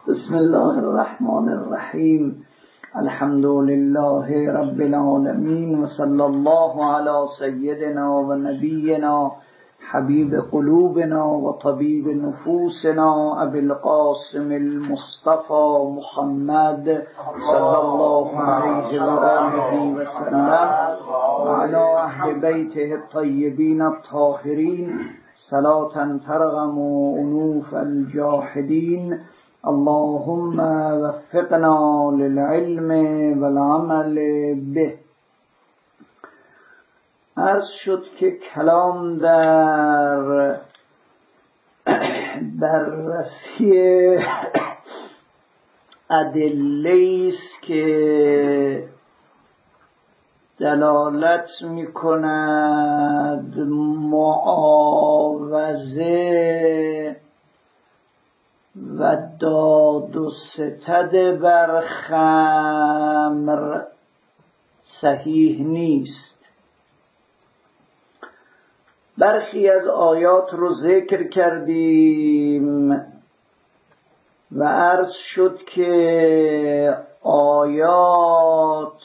بسم الله الرحمن الرحیم. الحمد لله رب العالمین و صلی الله علی سیدنا و نبینا حبیب قلوبنا و طبیب نفوسنا ابی القاسم المصطفى محمد صلی الله علیه و آله و سلم و علی اهل بیته الطیبین الطاهرین صلاة ترغم انوف الجاحدین. اللهم وفقنا للعلم والعمل به. عرض شد که کلام در بررسی ادله است که دلالت می‌کند معاوضه و داد و ستد بر خمر صحیح نیست. برخی از آیات رو ذکر کردیم و عرض شد که آیات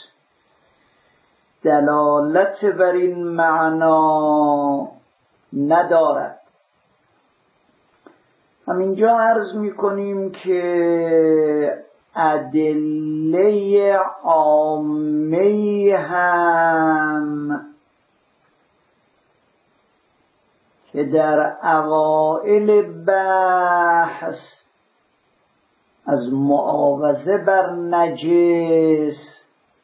دلالت بر این معنا ندارد. همینجا عرض می‌کنیم که ادله عامه هم که در اوائل بحث از معاوضه بر نجس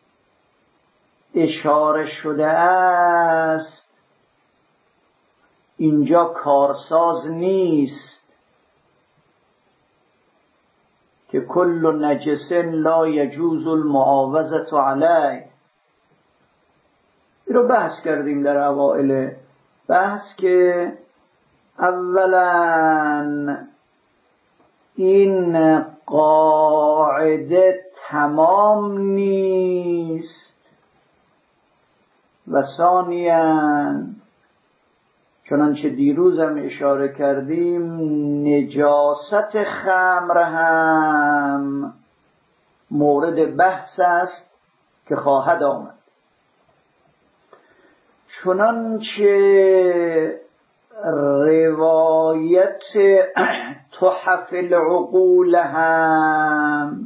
اشاره شده است اینجا کارساز نیست که کل نجس لا یجوز المعاوضة علیه. این رو بحث کردیم در اوائل بحث که اولا این قاعده تمام نیست و ثانیاً چنانچه دیروز هم اشاره کردیم نجاست خمر هم مورد بحث است که خواهد آمد. چنانچه روایت تحف العقول هم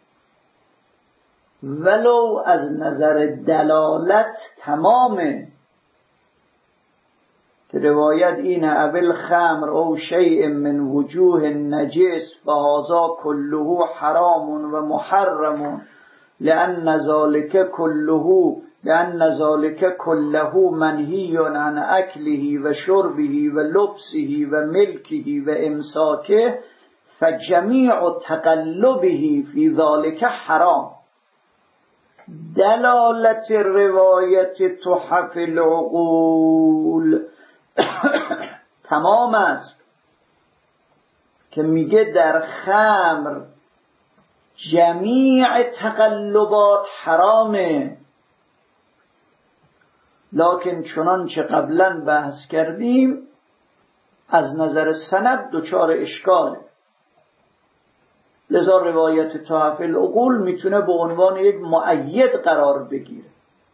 ولو از نظر دلالت تمامه که روایت اینه اول خمر او شیء من وجوه نجس فهذا كله حرام و محرم لأن ذلك كله منهی عن اکله و شربه و لبسه و ملکه و امساکه فجمیع تقلبه فی ذلك حرام. دلالت روایت تحف العقول تمام است که میگه در خمر جمیع تقلبات حرامه، لکن چنانچه قبلا بحث کردیم از نظر سند دچار اشکاله، لذا روایت تحف العقول میتونه به عنوان یک مؤید قرار بگیره.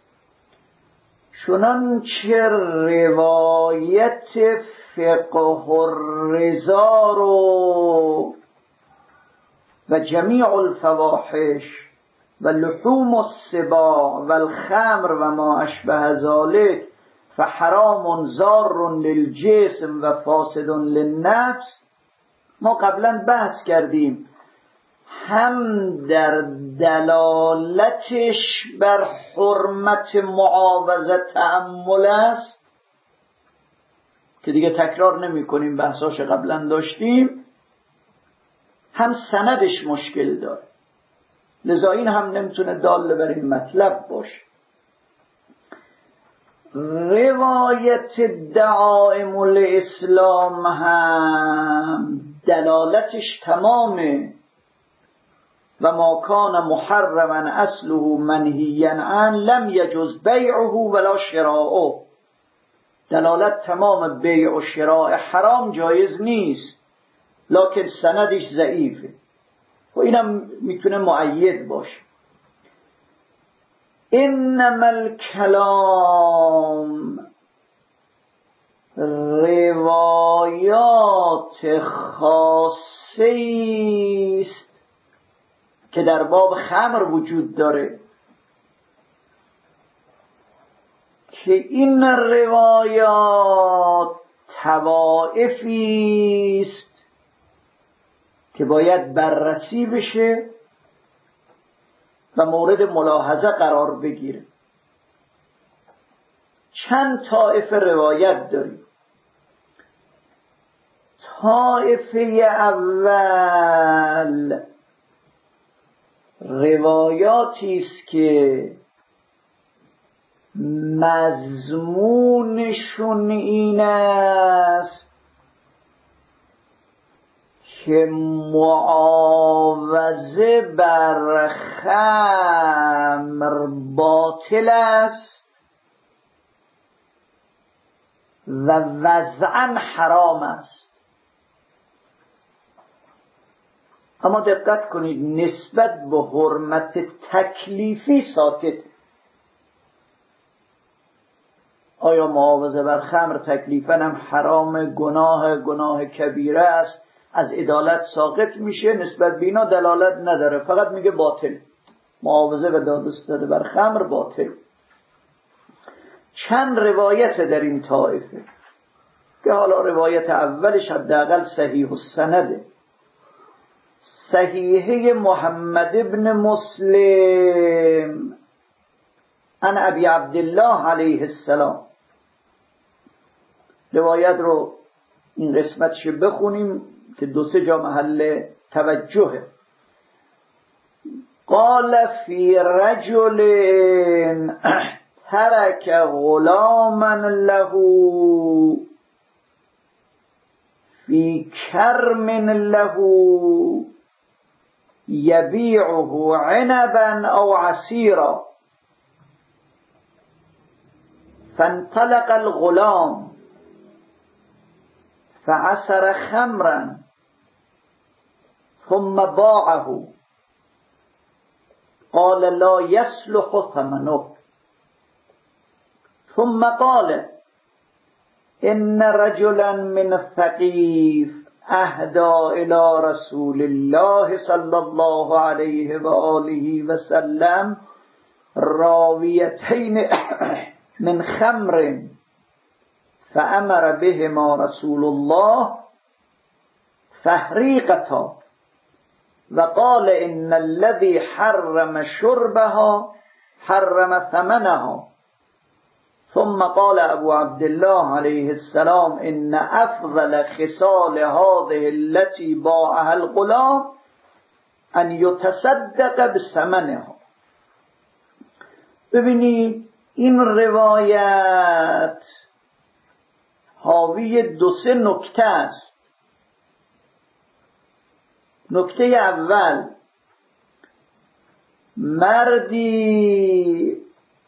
چنانچه روایت فقه الرضا و جمیع الفواحش و لحوم السباع و الخمر و ما اشبه ذلك فحرام ضار للجسم و فاسد للنفس ما قبلا بحث کردیم، هم در دلالتش بر حرمت معاوضه تأمل است که دیگه تکرار نمی کنیم، بحثاش قبلا داشتیم، هم سندش مشکل داره، لذا این هم نمیتونه دال بر این مطلب باشه. روایت دعائم الاسلام هم دلالتش تمامه و ما کان محرما اصله منهیا عنه لم یجوز بیعه ولا شراؤه. دلالت تمام بیع و شراء حرام جایز نیست، لکن سندش ضعیفه. و اینم میتونه مؤید باشه. انما الکلام روایات خاصه است که در باب خمر وجود داره که این روایات طوائفی است که باید بررسی بشه و مورد ملاحظه قرار بگیره. چند طایفه روایت داریم. طایفه اول روایاتی است که مضمونشون این است که معاوضه بر خمر باطل است و وضعاً حرام است. اما دقت کنید، نسبت به حرمت تکلیفی ساکت. آیا معاوضه بر خمر تکلیفاً هم حرام، گناه کبیره است، از عدالت ساقط میشه؟ نسبت به اینا دلالت نداره، فقط میگه باطل. معاوضه و دادستانی بر خمر باطل. چند روایت در این طایفه که حالا روایت اولش حداقل صحیح السنده، صحیحه محمد ابن مسلم عن ابی عبدالله علیه السلام. روایت رو این قسمتش بخونیم که 2-3 جا محل توجهه. قال فی رجل ترک غلاما له فی کرم له یبیعه عنبا او عصیرا فانطلق الغلام فعصر خمرا ثم باعه قال لا يصلح ثمنه ثم قال إن رجلا من الثقيف أهدى إلى رسول الله صلى الله عليه وآله وسلم راويتين من خمر فأمر بهما رسول الله فهريقتا وقال إن الذي حرم شربها حرم ثمنها ثم قال أبو عبد الله عليه السلام إن أفضل خصال هذه التي باعها الغلام أن يتصدق بثمنها. ببینید این روایت حاوی 2-3 نکته است. نکته اول، مردی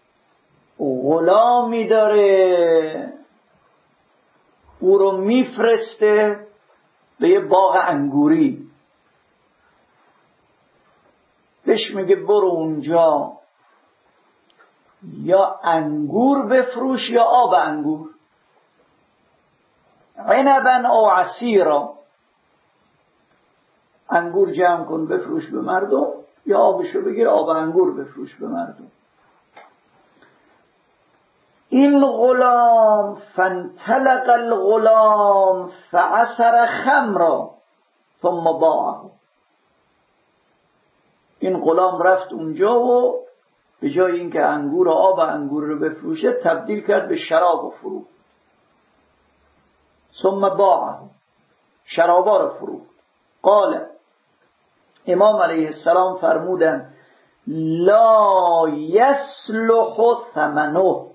غلامی داره، او رو میفرسته به یه باغ انگوری، بهش میگه برو اونجا یا انگور بفروش یا آب انگور، عنبا او عصیرا، انگور جمع کن بفروش به مردم یا آبشو بگیر آب انگور بفروش به مردم. این غلام فانطلق الغلام فعصر خمرا ثم باعه. این غلام رفت اونجا و به جای اینکه انگور و آب انگور رو بفروشه تبدیل کرد به شراب و فروخت. ثم باعه، شرابا رو فروخت. قال، امام علیه السلام فرمودن لا یصلح ثمنه.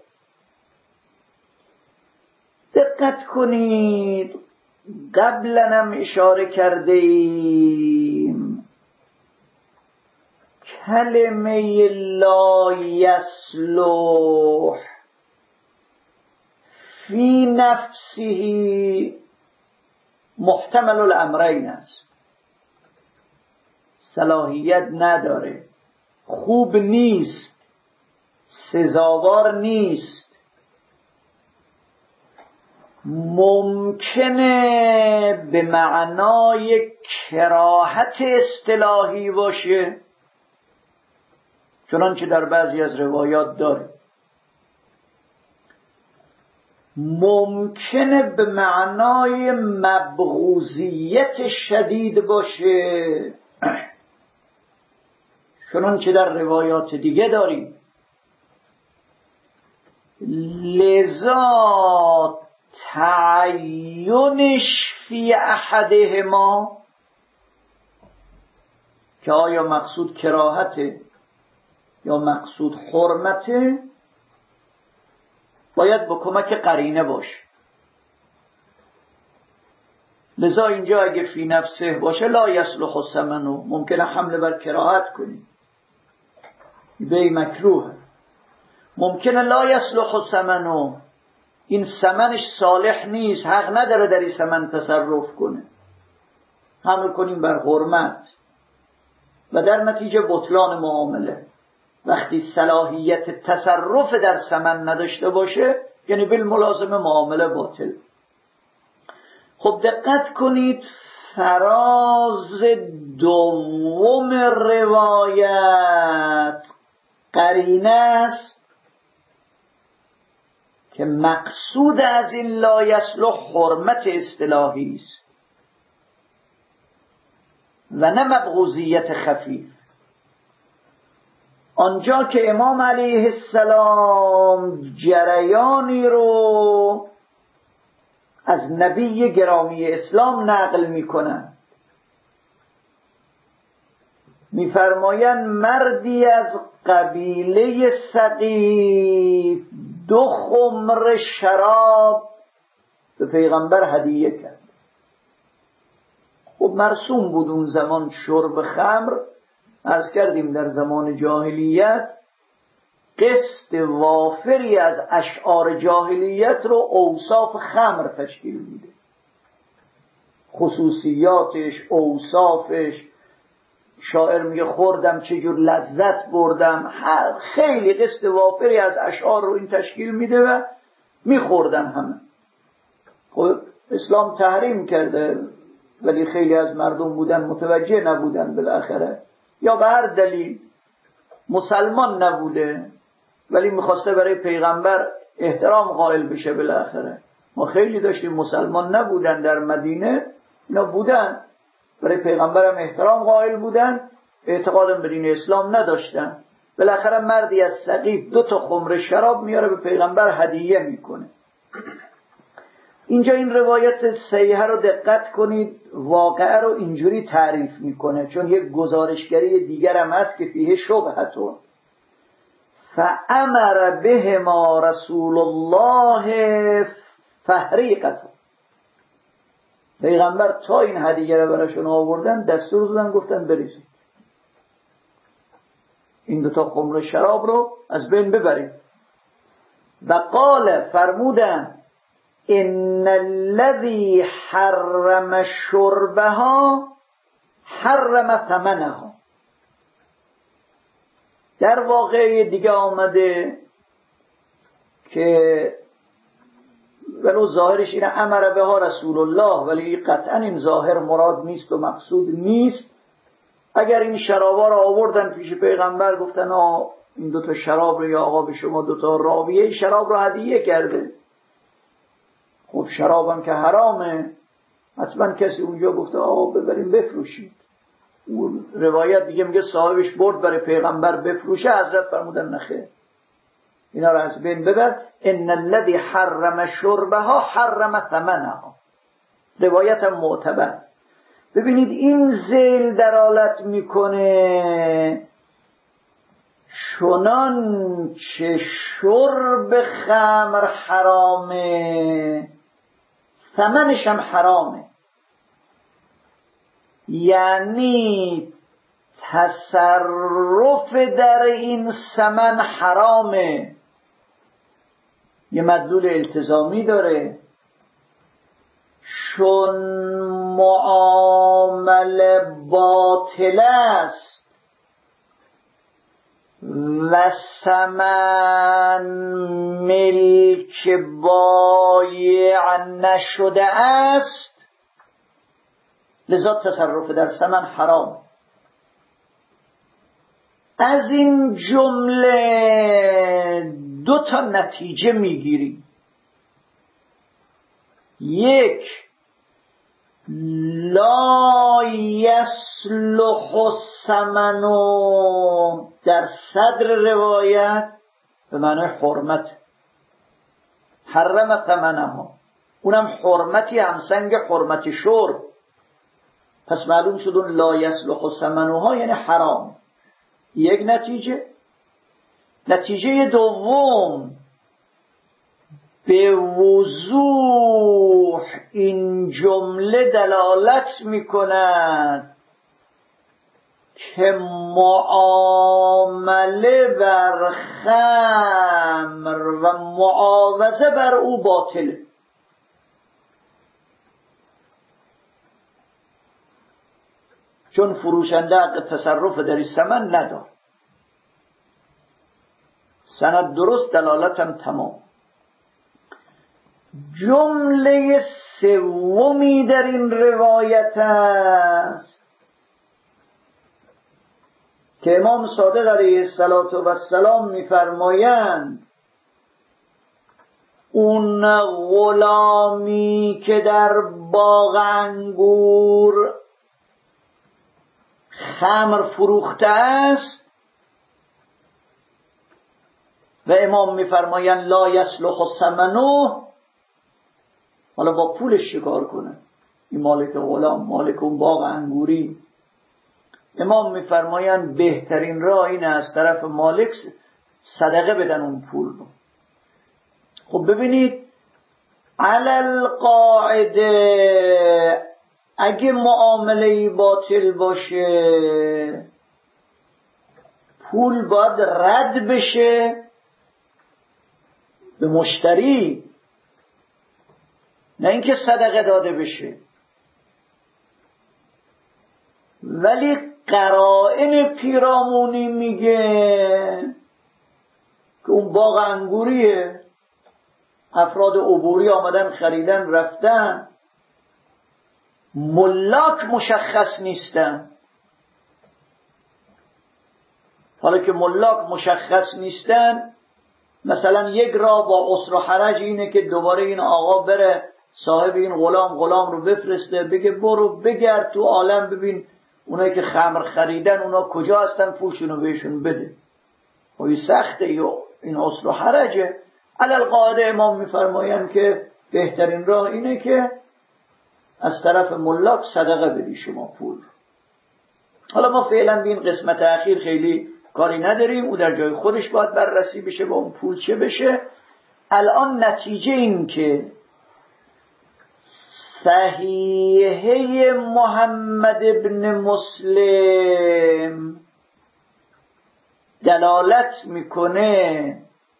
دقت کنید، قبلا هم اشاره کرده ایم کلمه لا یصلح فی نفسه محتمل الامرین است. صلاحیت نداره، خوب نیست، سزاوار نیست. ممکنه به معنای کراهت اصطلاحی باشه، چنانچه در بعضی از روایات داره. ممکنه به معنای مبغوضیت شدید باشه، چنانچه در روایات دیگه داریم. لذا تعینش فی احدهما، که آیا مقصود کراهته یا مقصود حرمته، باید با کمک قرینه باشه. لذا اینجا اگه فی نفسه باشه لا یصلح ثمنه، ممکنه حمله بر کراهت کنی، به مکروه. ممکنه لا یصلح ثمنه، این ثمنش صالح نیست، حق نداره در این ثمن تصرف کنه، حمل کنیم بر حرمت و در نتیجه بطلان معامله. وقتی صلاحیت تصرف در ثمن نداشته باشه یعنی بالملازمه معامله باطل. خب دقت کنید، فراز دوم روایت قرینه است که مقصود از این لا یصلح حرمت اصطلاحی است و نه مبغوضیت خفیف. آنجا که امام علیه السلام جریانی رو از نبی گرامی اسلام نقل میکنن، میفرمایند مردی از قبیله ثقیف 2 خمر شراب به پیغمبر هدیه کرد. خب مرسوم بود اون زمان شرب خمر. عرض کردیم در زمان جاهلیت قسط وافری از اشعار جاهلیت رو اوصاف خمر تشکیل میده، خصوصیاتش، اوصافش. شاعر میگه خوردم چجور لذت بردم، خیلی قسط وافری از اشعار رو این تشکیل میده و میخوردن همه. خب اسلام تحریم کرده ولی خیلی از مردم بودن متوجه نبودن، بالاخره یا به هر دلیل مسلمان نبوده ولی میخواسته برای پیغمبر احترام قائل بشه. بالاخره ما خیلی داشتیم مسلمان نبودن در مدینه، اینا بودن برای پیغمبرم احترام قائل بودن، اعتقادم به دین اسلام نداشتن. بالاخره مردی از ثقیف 2 خمر شراب میاره به پیغمبر هدیه میکنه. اینجا این روایت صحیحه رو دقت کنید، واقعه رو اینجوری تعریف میکنه، چون یک گزارشگری دیگر هم هست که فیه شبهتون. فامر بهما رسول الله فحریقتون، پیغمبر تا این هدیه رو براشون آوردن دستور دادن، گفتن بریزید این 2 خمر شراب رو از بین ببرید. و قال، فرمودن ان الذي حرم شربها حرم ثمنها. در واقع دیگه آمده که ولو ظاهرش اینه امر بها رسول الله، ولی قطعا این ظاهر مراد نیست و مقصود نیست. اگر این شرابا رو آوردن پیش پیغمبر گفتن این 2 شراب رو یا آقا به شما 2 راویه شراب رو هدیه کرده، خب شرابم که حرامه، حتما کسی اونجا گفته ببریم بفروشید. اون روایت دیگه میگه صاحبش برد برای پیغمبر بفروشه، حضرت فرمودن نخیر اینا رو از بین ببر. ان الذي حرم شربها حرم ثمنها، روایت هم معتبر. ببینید این ذیل دلالت میکنه چنان چه شرب خمر حرامه ثمنش هم حرامه، یعنی تصرف در این ثمن حرامه. یه مدلول التزامی داره، چون معامله باطل است و ثمن ملک بایع نشده است، لذا تصرف در ثمن حرام. از این جمله دو تا نتیجه میگیریم. یک، لا یصلح الثمن در صدر روایت به معنی حرمت، حرم ثمنها، اونم حرمتی همسنگ حرمت شرب. پس معلوم شد اون لا یصلح ثمنها یعنی حرام. یک نتیجه. نتیجه دوم، به وضوح این جمله دلالت می‌کند که معامله بر خمر و معاوضه بر او باطله. چون فروشنده حق تصرف در این ثمن نداره. سند درست، دلالتم تمام. جمله سومی در این روایت است که امام صادق علیه السلام می‌فرمایند اون غلامی که در باغ انگور خمر فروخته است و امام می‌فرمایند لا یصلح ثمنه، حالا با پولش چیکار کنه؟ این مالک غلام، مالک اون باغ انگوری. امام می‌فرمایند بهترین راه اینه از طرف مالک صدقه بدن اون پول رو. خب ببینید، علل قاعده اگه معامله باطل باشه پول باید رد بشه به مشتری، نه اینکه صدقه داده بشه. ولی قرائن پیرامونی میگه که اون باغ انگوریه، افراد عبوری آمدن خریدن رفتن، ملاک مشخص نیستن. حالا که ملاک مشخص نیستن، مثلا یک راه با عسر و حرج اینه که دوباره این آقا بره صاحب این غلام رو بفرسته بگه برو بگرد تو عالم ببین اونایی که خمر خریدن اونا کجا هستن، پولشونو بهشون بده. و این سخته، این عسر و حرجه. علل قاعده امام میفرمایند که بهترین راه اینه که از طرف ملاک صدقه بدی شما پول. حالا ما فعلا به این قسمت اخیر خیلی کاری نداریم، او در جای خودش باید بررسی بشه با اون پول چه بشه. الان نتیجه این که صحیحه محمد ابن مسلم دلالت میکنه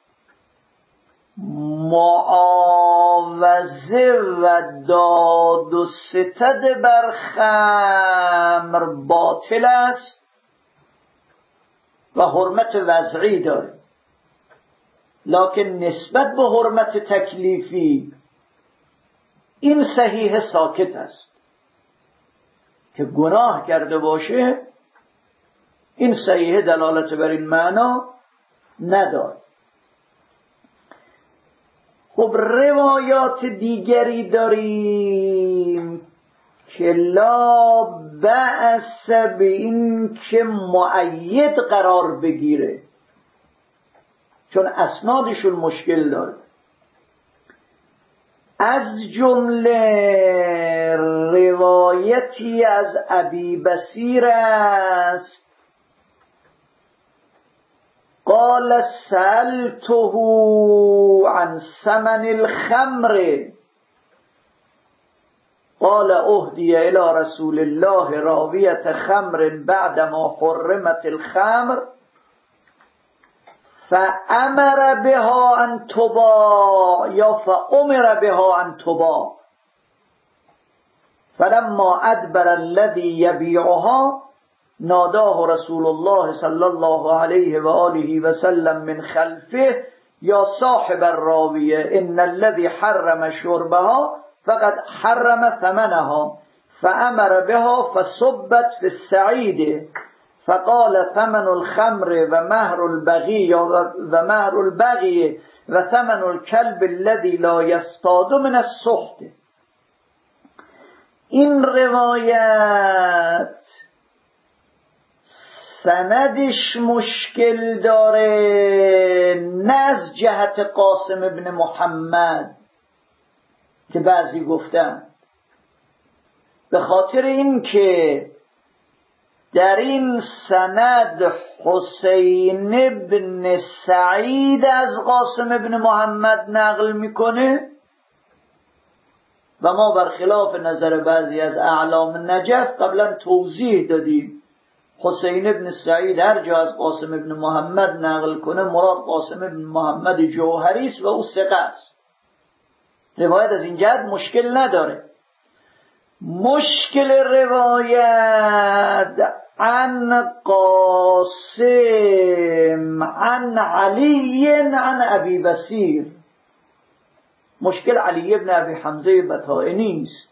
معاوضه و داد و ستد بر خمر باطل است و حرمت وضعی داره، لکن نسبت به حرمت تکلیفی این صحیح ساکت است. که گناه کرده باشه این صحیح دلالت بر این معنا نداره. خب روایات دیگری داریم که لا بأس به این که مؤید قرار بگیره، چون اسنادشون مشکل داره. از جمله روایتی از ابی بصیر است قال سألته عن ثمن الخمر قال اهدی الى رسول الله راویة خمر بعدما حرمت الخمر فأمر بها ان تباع یا فأمر بها ان تباع. فلما ادبر الذي یبیعها ناداه رسول الله صلی الله علیه و آله و سلم من خلفه یا صاحب الراویه ان الذي حرم شربها فقد حرم ثمنها فامر بها فصبت في السعید فقال ثمن الخمر و مهر البغي و مهر البغي و ثمن الكلب الذي لا يصطاد من السحت. این روایت سندش مشکل داره، نه از جهت قاسم ابن محمد که بعضی گفتن، به خاطر این که در این سند حسین ابن سعید از قاسم ابن محمد نقل میکنه و ما برخلاف نظر بعضی از اعلام نجف قبلا توضیح دادیم حسین ابن سعید هر جا از قاسم ابن محمد نقل کنه مراد قاسم ابن محمد جوهری است و او ثقه است. روایت از این جهت مشکل نداره. مشکل روایت عن قاسم عن علی عن ابی بصیر، مشکل علی ابن ابی حمزه بطائنی است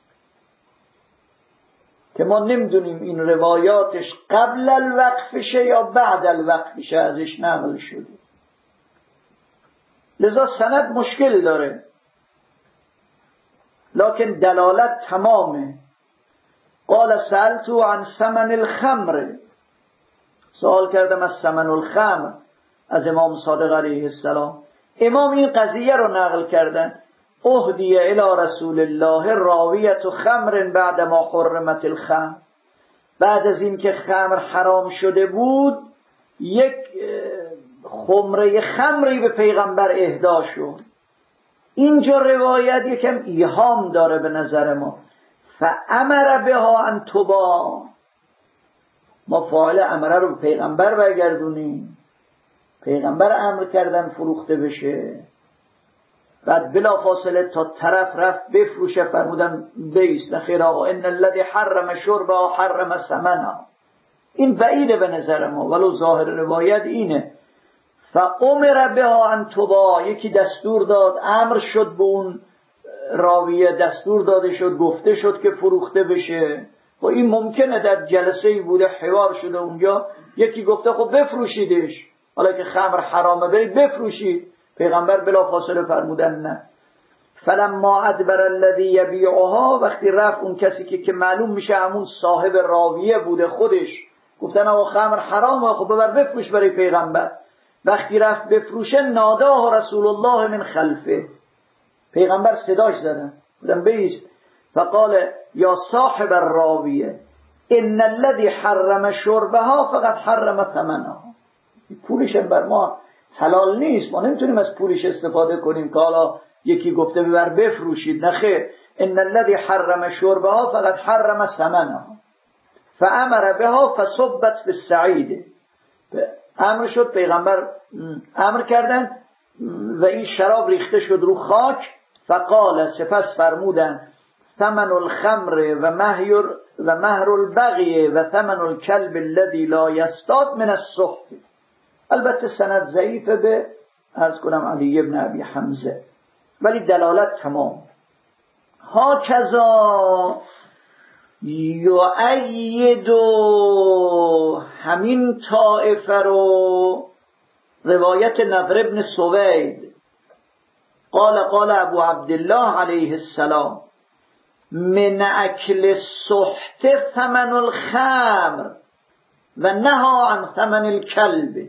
که ما نمیدونیم این روایاتش قبل الوقفشه یا بعد الوقفشه ازش نقل شده، لذا سند مشکل داره، لکن دلالت تمامه. قال سألتو عن ثمن الخمر، سوال کردم از ثمن الخمر از امام صادق علیه السلام. امام این قضیه رو نقل کردن اهدی الی رسول الله راویت خمر بعد ما حرمت الخمر، بعد از این که خمر حرام شده بود یک خمره خمری به پیغمبر اهدا شد. اینجا روایت یکم ایهام داره به نظر ما. فامر بها ان تباع، ما فاعل امره رو به پیغمبر برگردونیم، پیغمبر امر کردن فروخته بشه، بعد بلا فاصله تا طرف رفت بفروشه فرمودن بیست نخیر آقا ان الذي حرم شربها حرم ثمنها. این بعیده به نظر ما ولو ظاهر روایت اینه. فامر بها ان تباع، یکی دستور داد، امر شد به اون راویه، دستور داده شد گفته شد که فروخته بشه. و این ممکنه در جلسه‌ای بوده حوار شده اونجا یکی گفته خب بفروشیدش، حالا که خمر حرامه برید بفروشید، پیغمبر بلا فاصله فرمودن نه. فلما ادبر الذی یبیعها، وقتی رفت اون کسی که معلوم میشه همون صاحب راویه بوده خودش، گفتن آقا خمر حرامه خب ببر بفروش برای پیغمبر. وقتی رفت بفروشه ناداه رسول الله من خلفه، پیغمبر صداش زدن بودن بیست. فقال یا صاحب الراویه ان الذي حرم شربها فقد حرم ثمنها. پولش بر ما حلال نیست، ما نمیتونیم از پولش استفاده کنیم که حالا یکی گفته ببر بفروشید، نخیر. ان الذي حرم شربها فقد حرم ثمنها فامر بها فصبت في السعید. امر شد، پیغمبر امر کردن و این شراب ریخته شد رو خاک. فقال، سپس فرمودن ثمن الخمر و مهر البغی و ثمن الكلب الذي لا يصطاد من السحت. البته سند ضعیفه به عرض کنم علی ابن ابی حمزه، ولی دلالت تمام. هاکذا یؤید همین طائفه رو روایت نضر ابن سوید قال ابو عبدالله علیه السلام من اکل السحت ثمن الخمر و نهی عن ثمن الكلب.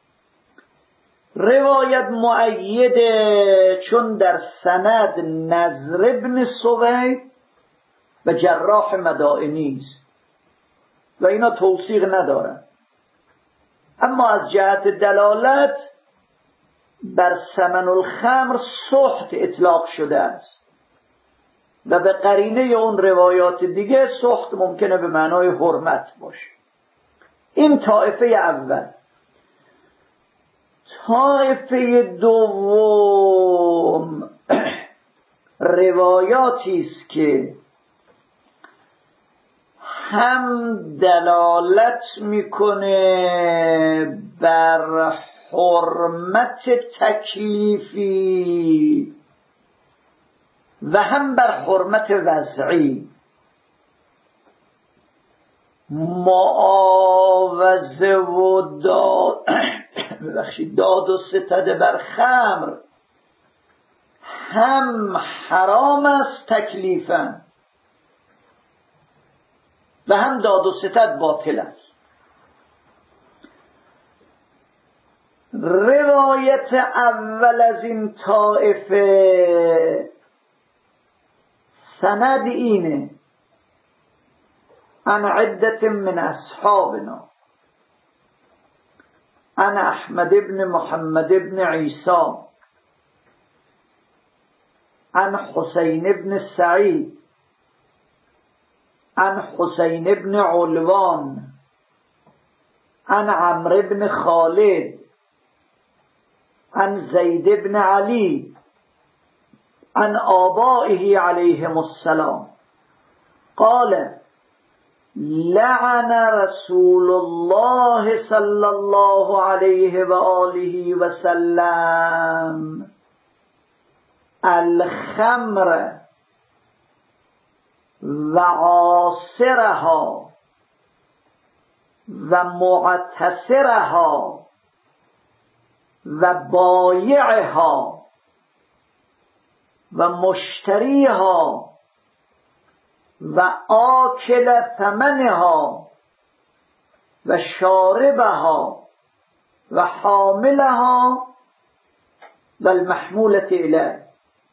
روایت مؤیده چون در سند نضر ابن سوید و جراح مدائنی است و اینا توثیق ندارن، اما از جهت دلالت بر ثمن الخمر سحت اطلاق شده است و به قرینه اون روایات دیگه سحت ممکنه به معنای حرمت باشه. این طائفه اول. طائفه دوم روایاتی است که هم دلالت میکنه بر حرمت تکلیفی و هم بر حرمت وضعی. معاوضه و داد و ستده بر خمر هم حرام است تکلیفاً و هم داد و ستد باطل است. روایت اول از این طائفه سند اینه: عن عدة من اصحابنا عن احمد بن محمد بن عیسی عن حسین بن سعید عن حسین بن علوان عن عمرو بن خالد عن زید بن علی عن آبائه علیهم السلام قال: لعن رسول الله صلی الله علیه و آله و سلم الخمر و عاصرها و معتصرها و بایعها و مشتریها و آکل ثمنها و شاربها و حاملها و المحمولة الیه.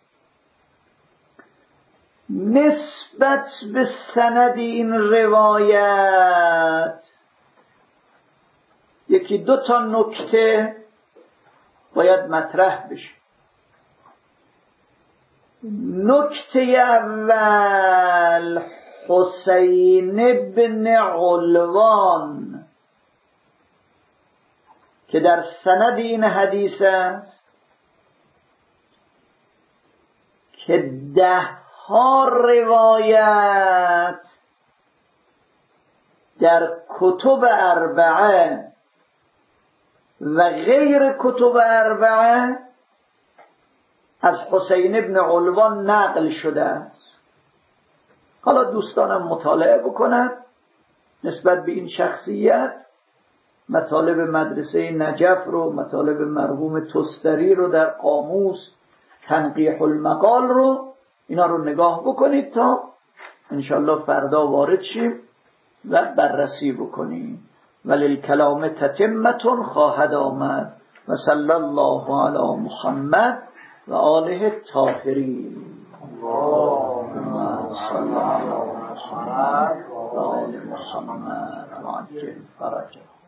نسبت به سند این روایت یکی دو تا نکته باید مطرح بشه. نکته اول: حسین بن علوان که در سند این حدیث است که 10 روایت در کتب اربعه و غیر کتب اربعه از حسین بن علوان نقل شده است. حالا دوستانم مطالعه بکنند نسبت به این شخصیت، مطالب مدرسه نجف رو، مطالب مرحوم تستری رو در قاموس، تنقیح المقال رو، اینا رو نگاه بکنید تا انشالله فردا وارد شیم و بررسی بکنیم. وللکلام تتمة خواهد آمد. و صلی الله علی محمد و آله الطاهرین. اللهم صل علی محمد و آل محمد و عجل فرجه.